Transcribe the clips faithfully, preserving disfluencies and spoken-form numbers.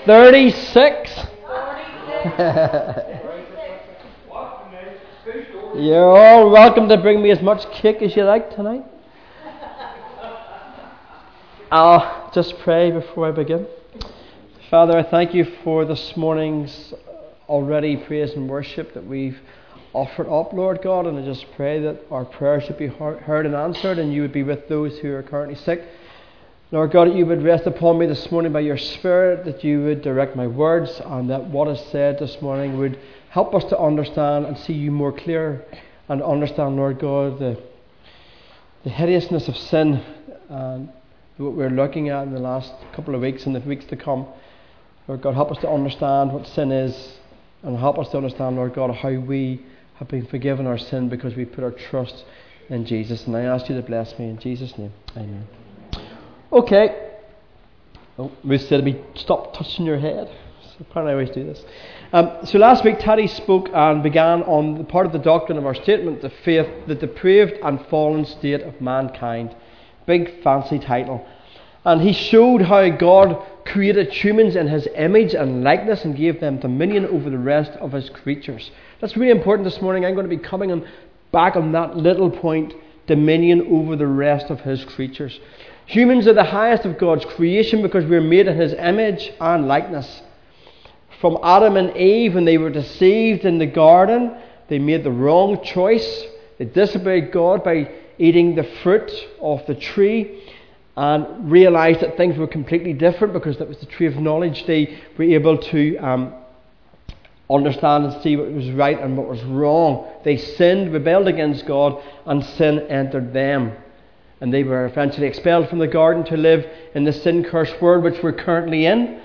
thirty-six. You're all welcome to bring me as much cake as you like tonight. I'll just pray before I begin. Father, I thank you for this morning's already praise and worship that we've offered up, Lord God, and I just pray that our prayers should be heard and answered, and you would be with those who are currently sick. Lord God, that you would rest upon me this morning by your Spirit, that you would direct my words, and that what is said this morning would help us to understand and see you more clear, and understand, Lord God, the, the hideousness of sin and what we're looking at in the last couple of weeks and the weeks to come. Lord God, help us to understand what sin is, and help us to understand, Lord God, how we have been forgiven our sin because we put our trust in Jesus. And I ask you to bless me in Jesus' name. Amen. Okay. Oh, Ruth said to me, stop touching your head. So apparently I always do this. Um, so last week, Taddy spoke and began on the part of the doctrine of our statement, the faith, the depraved and fallen state of mankind. Big fancy title. And he showed how God created humans in his image and likeness and gave them dominion over the rest of his creatures. That's really important this morning. I'm going to be coming on back on that little point, dominion over the rest of his creatures. Humans are the highest of God's creation because we're made in his image and likeness. From Adam and Eve, when they were deceived in the garden, they made the wrong choice. They disobeyed God by eating the fruit of the tree, and realized that things were completely different because that was the tree of knowledge. They were able to um, understand and see what was right and what was wrong. They sinned, rebelled against God, and sin entered them. And they were eventually expelled from the garden to live in the sin-cursed world which we're currently in.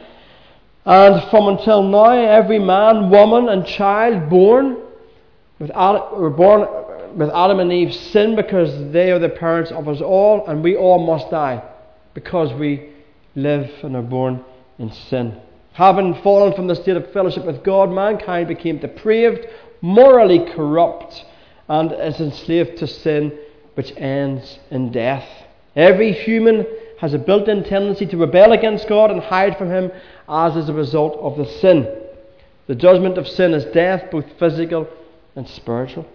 And from until now, every man, woman and child born with Adam, were born with Adam and Eve's sin because they are the parents of us all, and we all must die because we live and are born in sin. Having fallen from the state of fellowship with God, mankind became depraved, morally corrupt, and is enslaved to sin, which ends in death. Every human has a built-in tendency to rebel against God and hide from him as is a result of the sin. The judgment of sin is death, both physical and spiritual.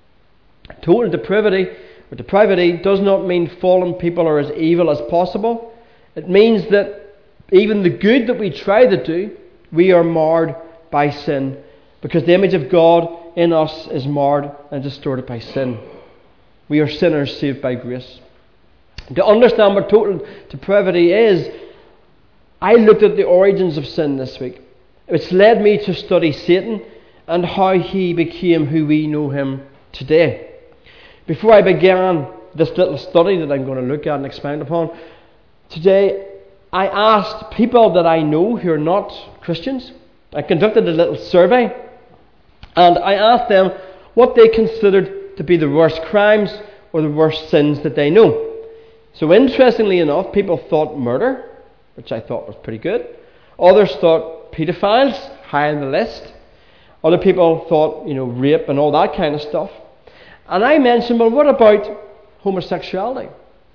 Total depravity or depravity does not mean fallen people are as evil as possible. It means that even the good that we try to do, we are marred by sin, because the image of God in us is marred and distorted by sin. We are sinners saved by grace. To understand what total depravity is, I looked at the origins of sin this week, which led me to study Satan and how he became who we know him today. Before I began this little study that I'm going to look at and expound upon today, I asked people that I know who are not Christians. I conducted a little survey, and I asked them what they considered to be the worst crimes or the worst sins that they know. So interestingly enough, people thought murder, which I thought was pretty good. Others thought paedophiles, high on the list. Other people thought, you know, rape and all that kind of stuff. And I mentioned, well, what about homosexuality?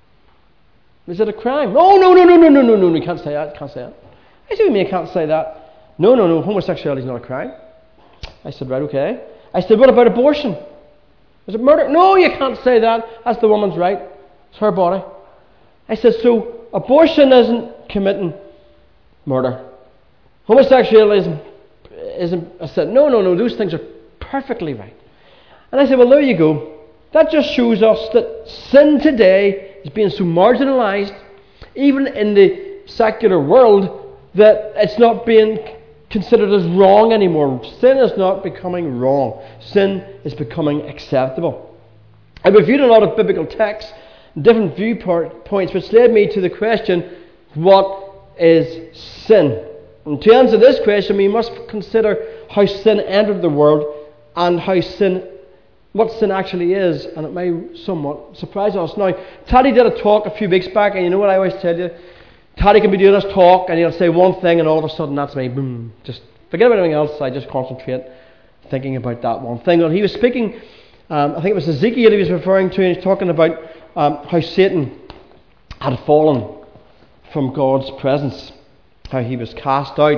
Is it a crime? No, no, no, no, no, no, no, no, you can't say that, can't say that. I said, what do you mean you can't say that? No, no, no, homosexuality is not a crime. I said, right, okay. I said, what about abortion? Is it murder? No, you can't say that. That's the woman's right. It's her body. I said, so abortion isn't committing murder. Homosexuality isn't, isn't... I said, no, no, no, those things are perfectly right. And I said, well, there you go. That just shows us that sin today is being so marginalized, even in the secular world, that it's not being considered as wrong anymore. Sin is not becoming wrong. Sin is becoming acceptable. I reviewed a lot of biblical texts, different viewpoints, which led me to the question, what is sin? And to answer this question, we must consider how sin entered the world and how sin what sin actually is, and it may somewhat surprise us. Now, Taddy did a talk a few weeks back, and you know what I always tell you? Taddy can be doing his talk, and he'll say one thing, and all of a sudden that's me. Boom. Just forget about everything else. I just concentrate thinking about that one thing. Well, he was speaking, um, I think it was Ezekiel he was referring to, and he's talking about um, how Satan had fallen from God's presence, how he was cast out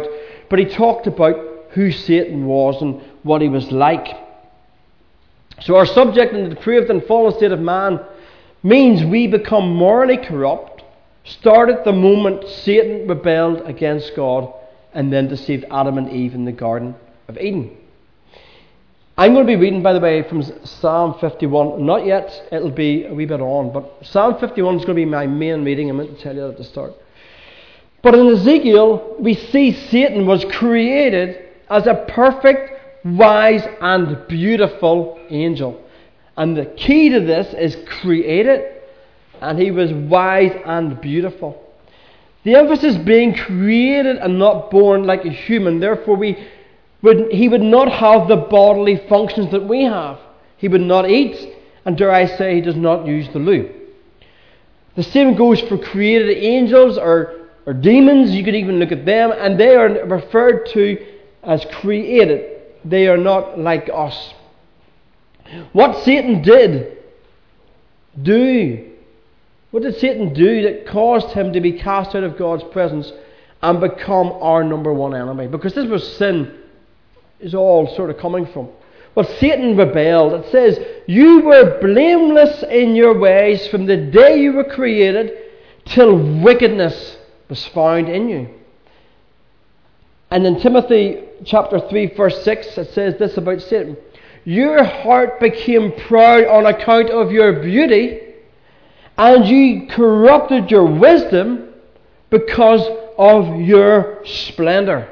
but he talked about who Satan was and what he was like. So our subject in the depraved and fallen state of man means we become morally corrupt, started the moment Satan rebelled against God and then deceived Adam and Eve in the Garden of Eden. I'm going to be reading, by the way, from Psalm fifty-one. Not yet, it'll be a wee bit on, but Psalm fifty-one is going to be my main reading. I meant to tell you that at the start. But in Ezekiel, we see Satan was created as a perfect, wise, and beautiful angel. And the key to this is created, and he was wise and beautiful. The emphasis being created and not born like a human. Therefore, we would, he would not have the bodily functions that we have. He would not eat, and dare I say, he does not use the loo. The same goes for created angels or, or demons. You could even look at them, and they are referred to as created. They are not like us. What Satan did do, what did Satan do that caused him to be cast out of God's presence and become our number one enemy? Because this was sin is all sort of coming from. Well, Satan rebelled. It says, you were blameless in your ways from the day you were created till wickedness was found in you. And in Timothy chapter three verse six it says this about Satan. Your heart became proud on account of your beauty, and you corrupted your wisdom because of your splendor.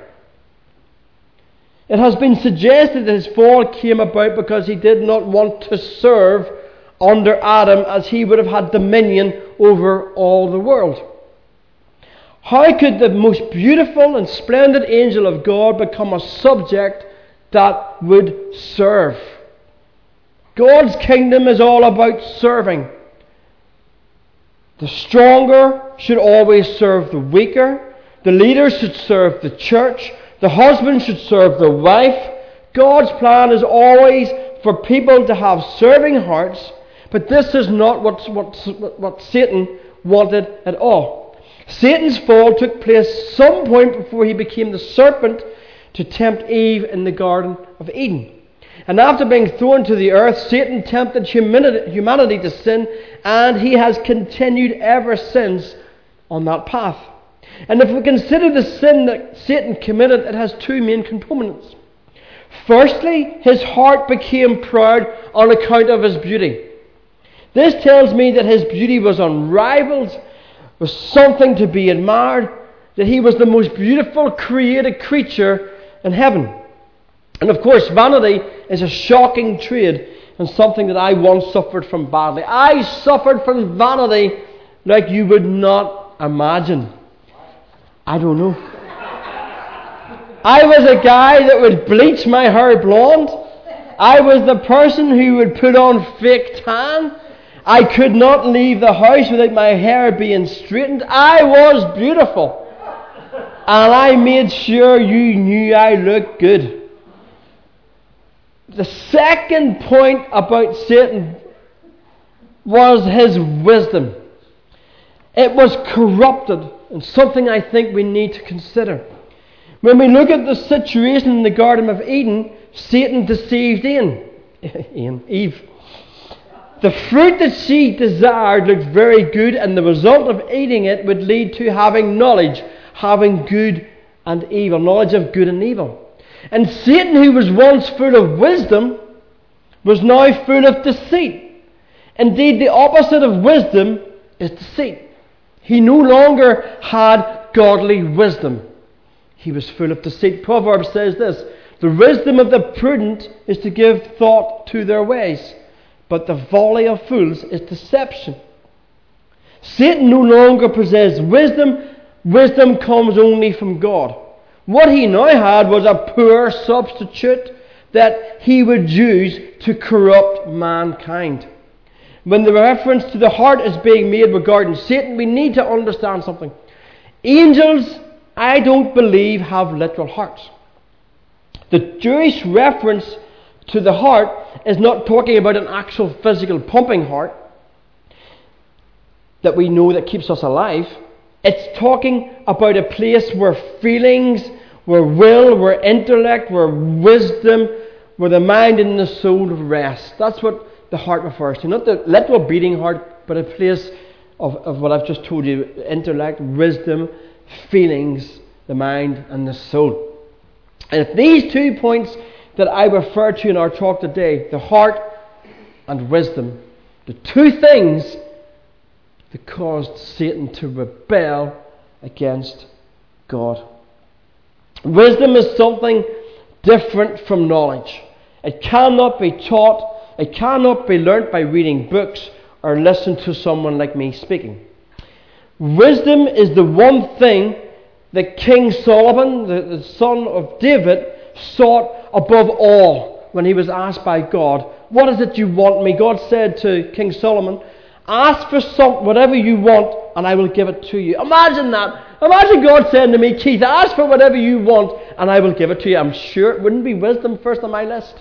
It has been suggested that his fall came about because he did not want to serve under Adam, as he would have had dominion over all the world. How could the most beautiful and splendid angel of God become a subject that would serve? God's kingdom is all about serving. The stronger should always serve the weaker. The leader should serve the church. The husband should serve the wife. God's plan is always for people to have serving hearts, but this is not what, what, what Satan wanted at all. Satan's fall took place some point before he became the serpent to tempt Eve in the Garden of Eden. And after being thrown to the earth, Satan tempted humanity to sin, and he has continued ever since on that path. And if we consider the sin that Satan committed, it has two main components. Firstly, his heart became proud on account of his beauty. This tells me that his beauty was unrivaled, was something to be admired, that he was the most beautiful created creature in heaven. And of course, vanity is a shocking trait and something that I once suffered from badly. I suffered from vanity like you would not imagine. I don't know. I was a guy that would bleach my hair blonde. I was the person who would put on fake tan. I could not leave the house without my hair being straightened. I was beautiful. And I made sure you knew I looked good. The second point about Satan was his wisdom. It was corrupted, and something I think we need to consider. When we look at the situation in the Garden of Eden, Satan deceived Eve. Eve. The fruit that she desired looked very good, and the result of eating it would lead to having knowledge, having good and evil, knowledge of good and evil. And Satan, who was once full of wisdom, was now full of deceit. Indeed, the opposite of wisdom is deceit. He no longer had godly wisdom. He was full of deceit. Proverbs says this, the wisdom of the prudent is to give thought to their ways, but the folly of fools is deception. Satan no longer possessed wisdom. Wisdom comes only from God. What he now had was a poor substitute that he would use to corrupt mankind. When the reference to the heart is being made regarding Satan, we need to understand something. Angels, I don't believe, have literal hearts. The Jewish reference to the heart is not talking about an actual physical pumping heart that we know that keeps us alive. It's talking about a place where feelings, where will, where intellect, where wisdom, where the mind and the soul rest. That's what the heart refers to. Not the literal beating heart, but a place of, of what I've just told you: intellect, wisdom, feelings, the mind and the soul. And if these two points that I refer to in our talk today, the heart and wisdom, the two things that caused Satan to rebel against God. Wisdom is something different from knowledge. It cannot be taught. It cannot be learnt by reading books or listen to someone like me speaking. Wisdom is the one thing that King Solomon, the, the son of David, sought above all when he was asked by God, "What is it you want me?" God said to King Solomon, "Ask for some, whatever you want, and I will give it to you." Imagine that. Imagine God saying to me, "Keith, ask for whatever you want, and I will give it to you." I'm sure it wouldn't be wisdom first on my list.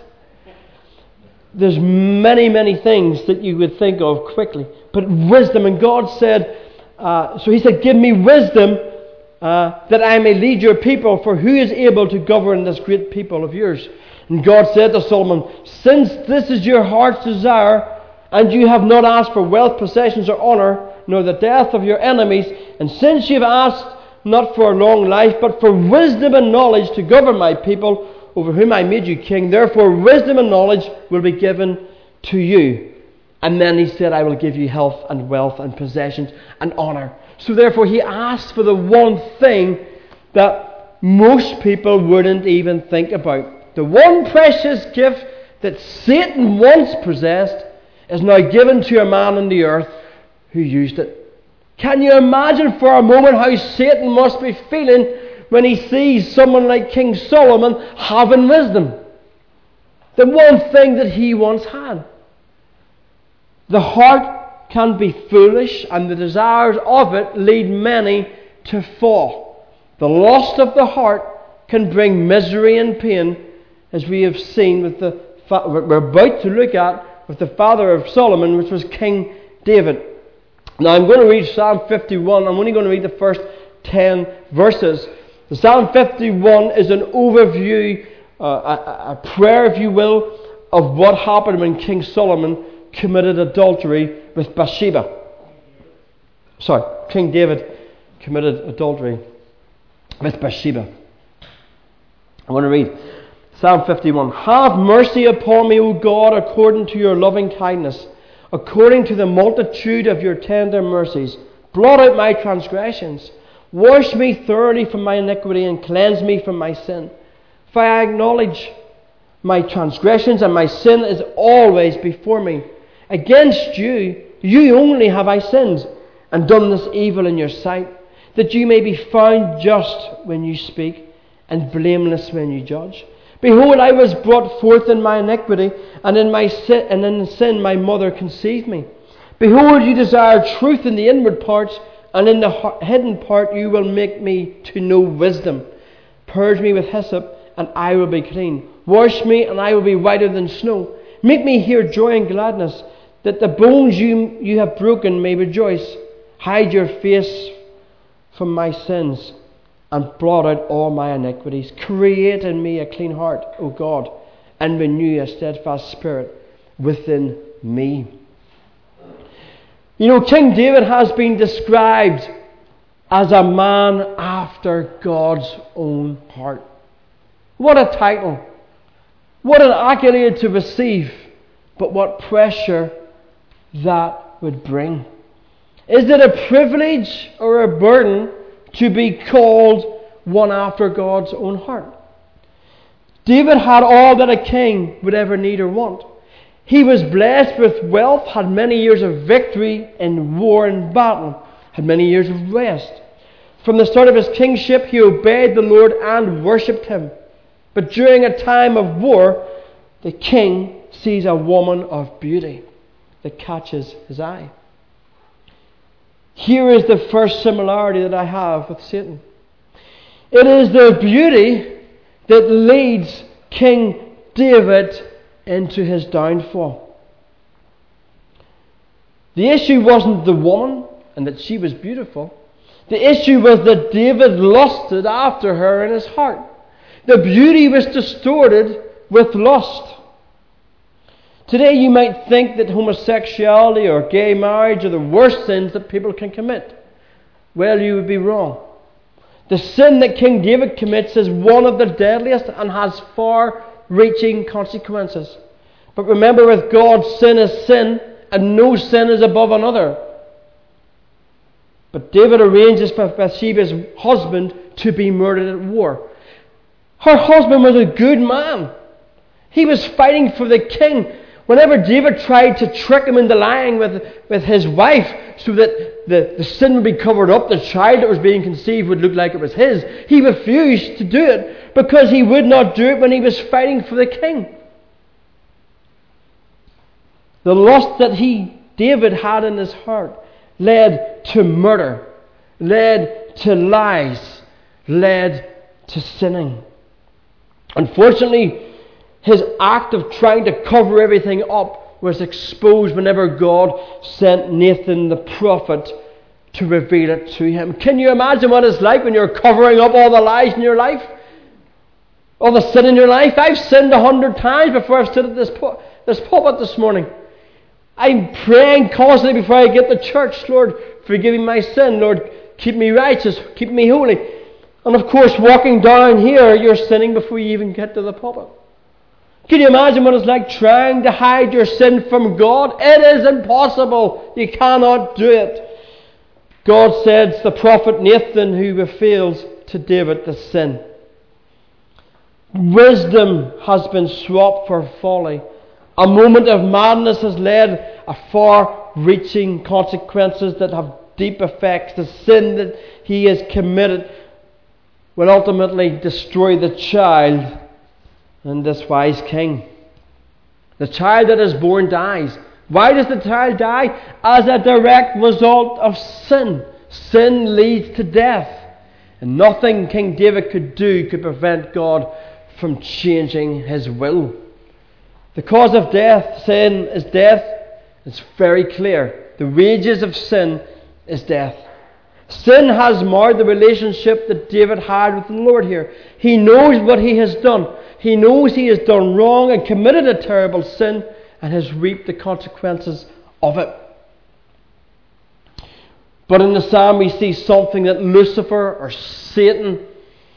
There's many, many things that you would think of quickly, but wisdom. And God said, uh, so He said, "Give me wisdom, uh, that I may lead your people, for who is able to govern this great people of yours?" And God said to Solomon, "Since this is your heart's desire, and you have not asked for wealth, possessions, or honour, nor the death of your enemies, and since you have asked not for a long life, but for wisdom and knowledge to govern my people, over whom I made you king, therefore wisdom and knowledge will be given to you." And then He said, "I will give you health and wealth and possessions and honour." So therefore He asked for the one thing that most people wouldn't even think about. The one precious gift that Satan once possessed is now given to a man on the earth who used it. Can you imagine for a moment how Satan must be feeling when he sees someone like King Solomon having wisdom? The one thing that he once had. The heart can be foolish, and the desires of it lead many to fall. The lust of the heart can bring misery and pain, as we have seen with the fa- we're about to look at with the father of Solomon, which was King David. Now I'm going to read Psalm fifty-one. I'm only going to read the first ten verses. The Psalm fifty-one is an overview, uh, a, a prayer, if you will, of what happened when King Solomon committed adultery with Bathsheba. Sorry, King David committed adultery with Bathsheba. I want to read Psalm fifty-one. "Have mercy upon me, O God, according to your loving kindness, according to the multitude of your tender mercies. Blot out my transgressions. Wash me thoroughly from my iniquity and cleanse me from my sin. For I acknowledge my transgressions, and my sin is always before me. Against you, you only have I sinned, and done this evil in your sight, that you may be found just when you speak, and blameless when you judge. Behold, I was brought forth in my iniquity, and in my sin, and in sin my mother conceived me. Behold, you desire truth in the inward parts, and in the hidden part you will make me to know wisdom. Purge me with hyssop, and I will be clean. Wash me, and I will be whiter than snow. Make me hear joy and gladness, that the bones you, you have broken may rejoice. Hide your face from my sins, and blot out all my iniquities. Create in me a clean heart, O God, and renew a steadfast spirit within me." You know, King David has been described as a man after God's own heart. What a title. What an accolade to receive. But what pressure that would bring. Is it a privilege or a burden to be called one after God's own heart? David had all that a king would ever need or want. He was blessed with wealth, had many years of victory in war and battle, had many years of rest. From the start of his kingship, he obeyed the Lord and worshipped Him. But during a time of war, the king sees a woman of beauty that catches his eye. Here is the first similarity that I have with Satan. It is the beauty that leads King David into his downfall. The issue wasn't the woman and that she was beautiful. The issue was that David lusted after her in his heart. The beauty was distorted with lust. Today you might think that homosexuality or gay marriage are the worst sins that people can commit. Well, you would be wrong. The sin that King David commits is one of the deadliest and has far-reaching consequences. But remember, with God, sin is sin, and no sin is above another. But David arranges for Bathsheba's husband to be murdered at war. Her husband was a good man. He was fighting for the king. Whenever David tried to trick him into lying with, with his wife so that the, the sin would be covered up, the child that was being conceived would look like it was his, he refused to do it because he would not do it when he was fighting for the king. The lust that he, David, had in his heart led to murder, led to lies, led to sinning. Unfortunately, his act of trying to cover everything up was exposed whenever God sent Nathan the prophet to reveal it to him. Can you imagine what it's like when you're covering up all the lies in your life? All the sin in your life? I've sinned a hundred times before I've stood at this, pu- this pulpit this morning. I'm praying constantly before I get to church. Lord, forgive me my sin. Lord, keep me righteous. Keep me holy. And of course, walking down here, you're sinning before you even get to the pulpit. Can you imagine what it's like trying to hide your sin from God? It is impossible. You cannot do it. God sends the prophet Nathan, who reveals to David the sin. Wisdom has been swapped for folly. A moment of madness has led a far-reaching consequences that have deep effects. The sin that he has committed will ultimately destroy the child and this wise king. The child that is born dies. Why does the child die? As a direct result of sin. Sin leads to death. And nothing King David could do could prevent God from changing his will. The cause of death, sin, is death. It's very clear. The wages of sin is death. Sin has marred the relationship that David had with the Lord here. He knows what he has done. He knows he has done wrong and committed a terrible sin and has reaped the consequences of it. But in the psalm we see something that Lucifer or Satan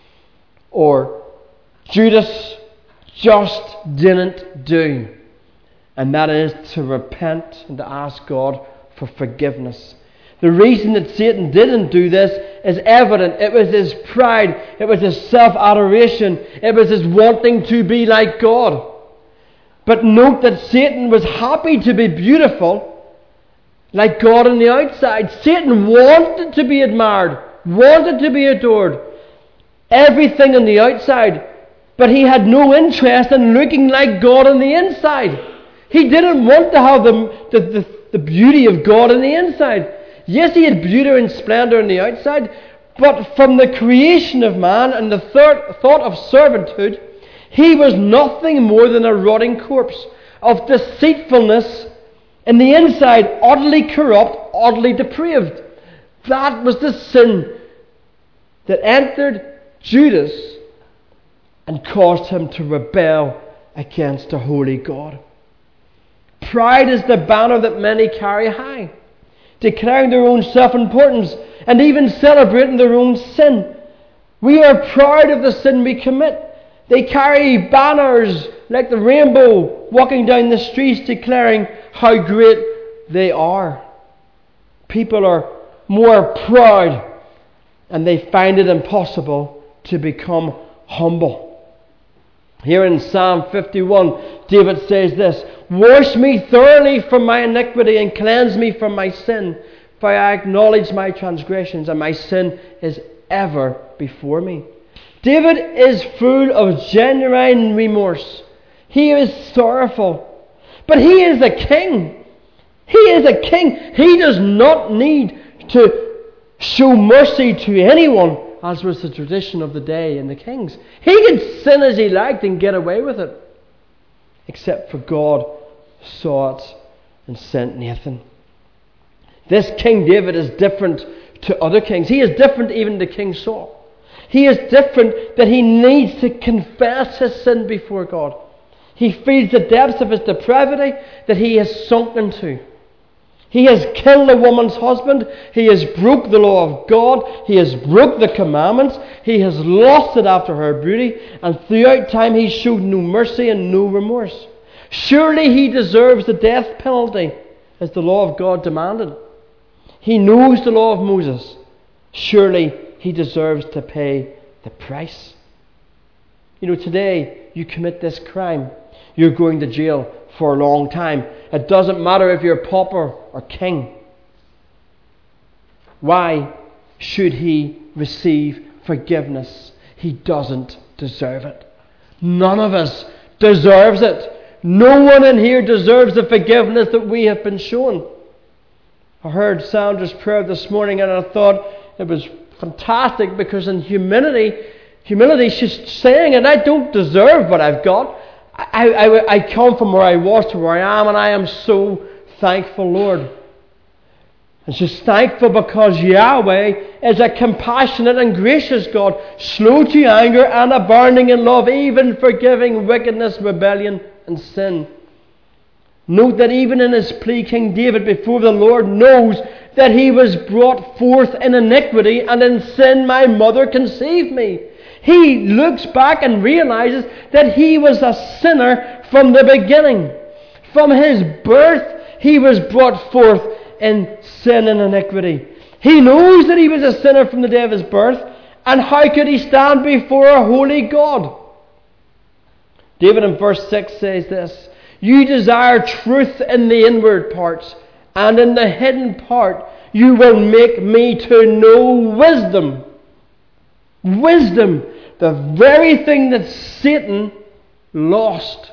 or Judas just didn't do. And that is to repent and to ask God for forgiveness. The reason that Satan didn't do this is evident. It was his pride. It was his self-adoration. It was his wanting to be like God. But note that Satan was happy to be beautiful, like God on the outside. Satan wanted to be admired, wanted to be adored. Everything on the outside. But he had no interest in looking like God on the inside. He didn't want to have the, the, the, the beauty of God on the inside. Yes, he had beauty and splendor on the outside, but from the creation of man and the third thought of servanthood, he was nothing more than a rotting corpse of deceitfulness in the inside, utterly corrupt, utterly depraved. That was the sin that entered Judas and caused him to rebel against a holy God. Pride is the banner that many carry high, declaring their own self-importance and even celebrating their own sin. We are proud of the sin we commit. They carry banners like the rainbow walking down the streets declaring how great they are. People are more proud and they find it impossible to become humble. Here in Psalm fifty-one, David says this, "Wash me thoroughly from my iniquity and cleanse me from my sin, for I acknowledge my transgressions and my sin is ever before me." David is full of genuine remorse. He is sorrowful. But he is a king. He is a king. He does not need to show mercy to anyone, as was the tradition of the day in the kings. He could sin as he liked and get away with it. Except for God saw it and sent Nathan. This King David is different to other kings. He is different even to King Saul. He is different, that he needs to confess his sin before God. He feels the depths of his depravity that he has sunk into. He has killed a woman's husband. He has broke the law of God. He has broke the commandments. He has lusted after her beauty. And throughout time he showed no mercy and no remorse. Surely he deserves the death penalty, as the law of God demanded. He knows the law of Moses. Surely he deserves to pay the price. You know, today you commit this crime, you're going to jail for a long time. It doesn't matter if you're pauper or king. Why should he receive forgiveness? He doesn't deserve it. None of us deserves it. No one in here deserves the forgiveness that we have been shown. I heard Sandra's prayer this morning and I thought it was fantastic, because in humility, humility she's saying, and I don't deserve what I've got. I, I, I come from where I was to where I am, and I am so thankful, Lord. And she's thankful because Yahweh is a compassionate and gracious God, slow to anger and abounding in love, even forgiving wickedness, rebellion and sin. Note that even in his plea, King David before the Lord knows that he was brought forth in iniquity, and in sin my mother conceived me. He looks back and realizes that he was a sinner from the beginning. From his birth, he was brought forth in sin and iniquity. He knows that he was a sinner from the day of his birth, and how could he stand before a holy God? David in verse six says this: you desire truth in the inward parts, and in the hidden part you will make me to know wisdom. Wisdom, the very thing that Satan lost,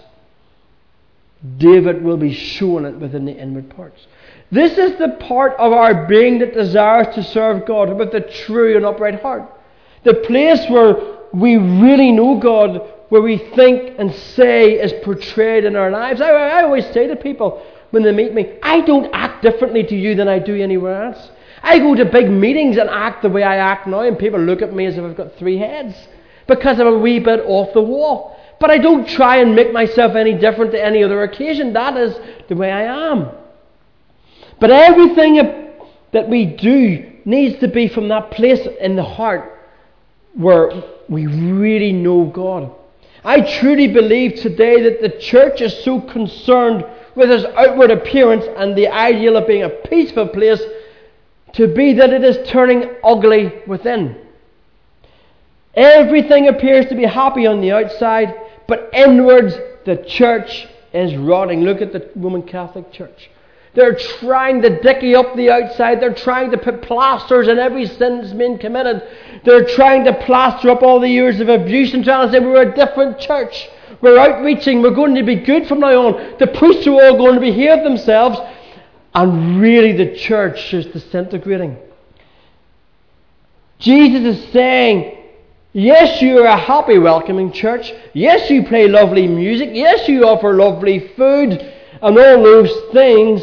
David will be shown it within the inward parts. This is the part of our being that desires to serve God with a true and upright heart. The place where we really know God, where we think and say is portrayed in our lives. I, I always say to people when they meet me, I don't act differently to you than I do anywhere else. I go to big meetings and act the way I act now, and people look at me as if I've got three heads, because I'm a wee bit off the wall. But I don't try and make myself any different to any other occasion. That is the way I am. But everything that we do needs to be from that place in the heart where we really know God. I truly believe today that the church is so concerned with its outward appearance and the ideal of being a peaceful place to be that it is turning ugly within. Everything appears to be happy on the outside, but inwards the church is rotting. Look at the Roman Catholic Church. They're trying to dicky up the outside. They're trying to put plasters on every sin that's been committed. They're trying to plaster up all the years of abuse and trying to say we're a different church. We're outreaching. We're going to be good from now on. The priests are all going to behave themselves. And really the church is disintegrating. Jesus is saying, yes, you are a happy, welcoming church. Yes, you play lovely music. Yes, you offer lovely food and all those things.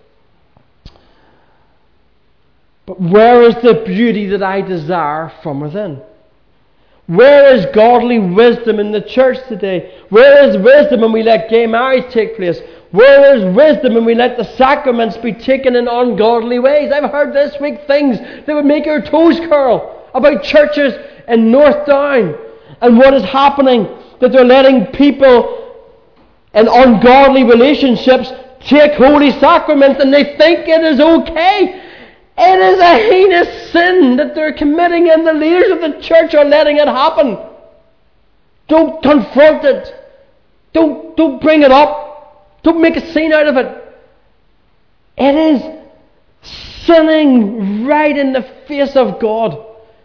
But where is the beauty that I desire from within? Where is godly wisdom in the church today? Where is wisdom when we let gay marriage take place? Where is wisdom when we let the sacraments be taken in ungodly ways? I've heard this week things that would make your toes curl about churches in North Down and what is happening, that they're letting people in ungodly relationships take holy sacraments and they think it is okay. It is a heinous sin that they're committing, and the leaders of the church are letting it happen. Don't confront it. Don't, don't bring it up. Don't make a scene out of it. It is sinning right in the face of God.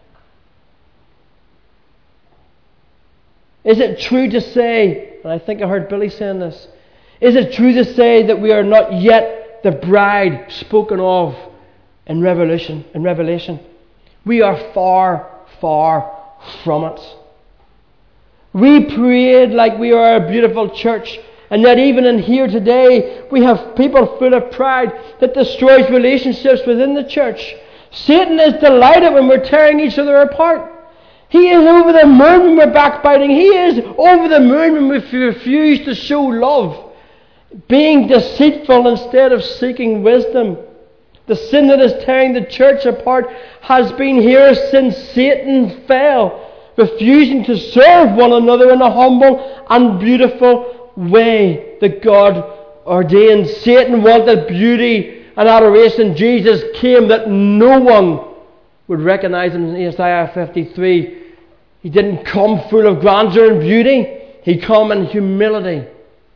Is it true to say, and I think I heard Billy saying this, is it true to say that we are not yet the bride spoken of in Revelation? In Revelation, we are far, far from it. We prayed like we are a beautiful church, and yet even in here today, we have people full of pride that destroys relationships within the church. Satan is delighted when we're tearing each other apart. He is over the moon when we're backbiting. He is over the moon when we refuse to show love. Being deceitful instead of seeking wisdom. The sin that is tearing the church apart has been here since Satan fell, refusing to serve one another in a humble and beautiful way that God ordained. Satan wanted beauty and adoration. Jesus came that no one would recognize him. In Isaiah fifty-three, he didn't come full of grandeur and beauty. He came in humility.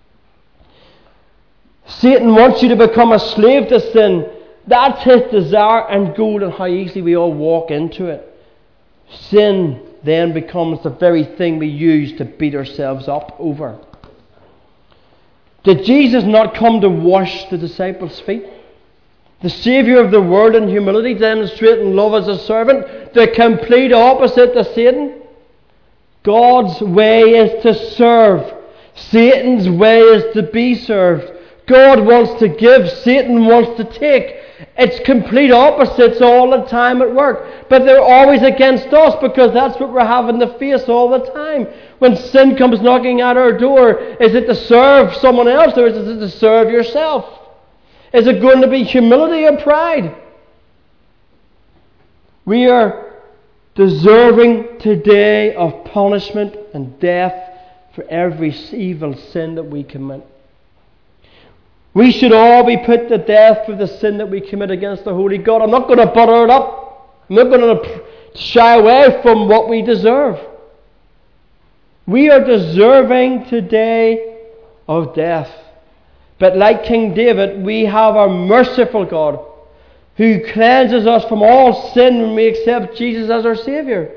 Satan wants you to become a slave to sin. That's his desire and goal, and how easily we all walk into it. Sin then becomes the very thing we use to beat ourselves up over. Did Jesus not come to wash the disciples' feet? The Saviour of the world in humility, demonstrating love as a servant, the complete opposite to Satan. God's way is to serve. Satan's way is to be served. God wants to give, Satan wants to take. It's complete opposites all the time at work. But they're always against us, because that's what we're having to face all the time. When sin comes knocking at our door, is it to serve someone else, or is it to serve yourself? Is it going to be humility or pride? We are deserving today of punishment and death for every evil sin that we commit. We should all be put to death for the sin that we commit against the Holy God. I'm not going to butter it up. I'm not going to shy away from what we deserve. We are deserving today of death. But like King David, we have a merciful God who cleanses us from all sin when we accept Jesus as our Saviour.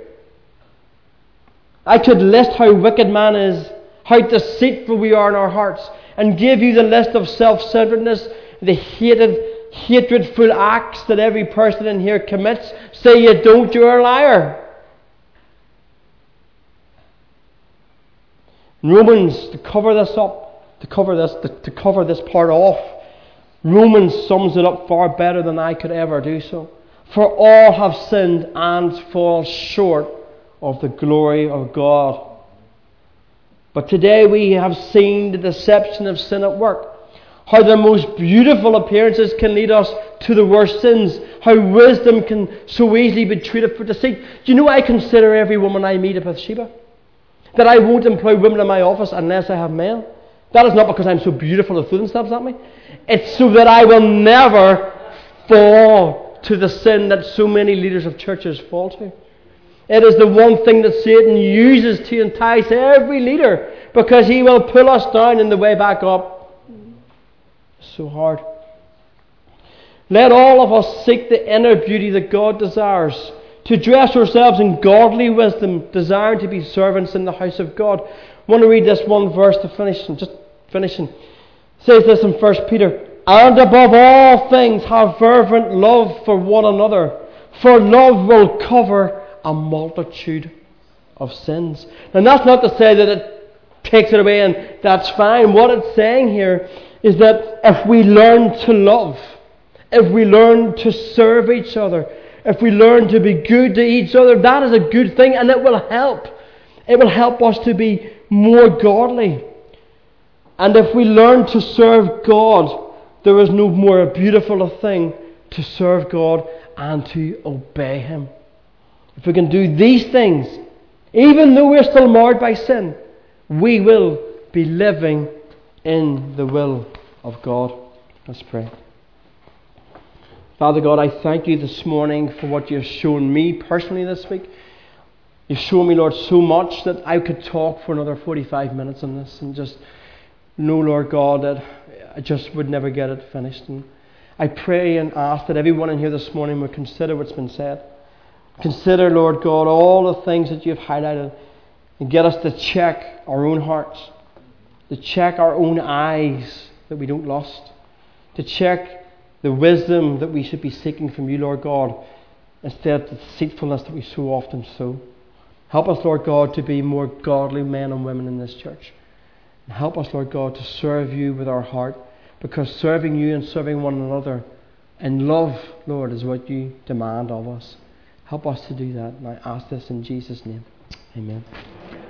I could list how wicked man is, how deceitful we are in our hearts, and give you the list of self-centeredness, the hated, hatredful acts that every person in here commits. Say you don't, you're a liar. In Romans, to cover this up, to cover this, to, to cover this part off, Romans sums it up far better than I could ever do so. For all have sinned and fall short of the glory of God. But today we have seen the deception of sin at work. How the most beautiful appearances can lead us to the worst sins. How wisdom can so easily be treated for deceit. Do you know I consider every woman I meet a Bathsheba? That I won't employ women in my office unless I have men. That is not because I'm so beautiful that throw themselves at me. It's so that I will never fall to the sin that so many leaders of churches fall to. It is the one thing that Satan uses to entice every leader, because he will pull us down in the way back up. So hard. Let all of us seek the inner beauty that God desires, to dress ourselves in godly wisdom, desiring to be servants in the house of God. I want to read this one verse to finish, just finishing. It says this in First Peter, and above all things have fervent love for one another, for love will cover a multitude of sins. And that's not to say that it takes it away and that's fine. What it's saying here is that if we learn to love, if we learn to serve each other, if we learn to be good to each other, that is a good thing, and it will help. It will help us to be more godly. And if we learn to serve God, there is no more beautiful a thing to serve God and to obey Him. If we can do these things, even though we're still marred by sin, we will be living in the will of God. Let's pray. Father God, I thank you this morning for what you've shown me personally this week. You've shown me, Lord, so much that I could talk for another forty-five minutes on this and just know, Lord God, that I just would never get it finished. And I pray and ask that everyone in here this morning would consider what's been said. Consider, Lord God, all the things that you've highlighted, and get us to check our own hearts, to check our own eyes that we don't lust, to check the wisdom that we should be seeking from you, Lord God, instead of the deceitfulness that we so often sow. Help us, Lord God, to be more godly men and women in this church. And help us, Lord God, to serve you with our heart, because serving you and serving one another in love, Lord, is what you demand of us. Help us to do that. And I ask this in Jesus' name. Amen.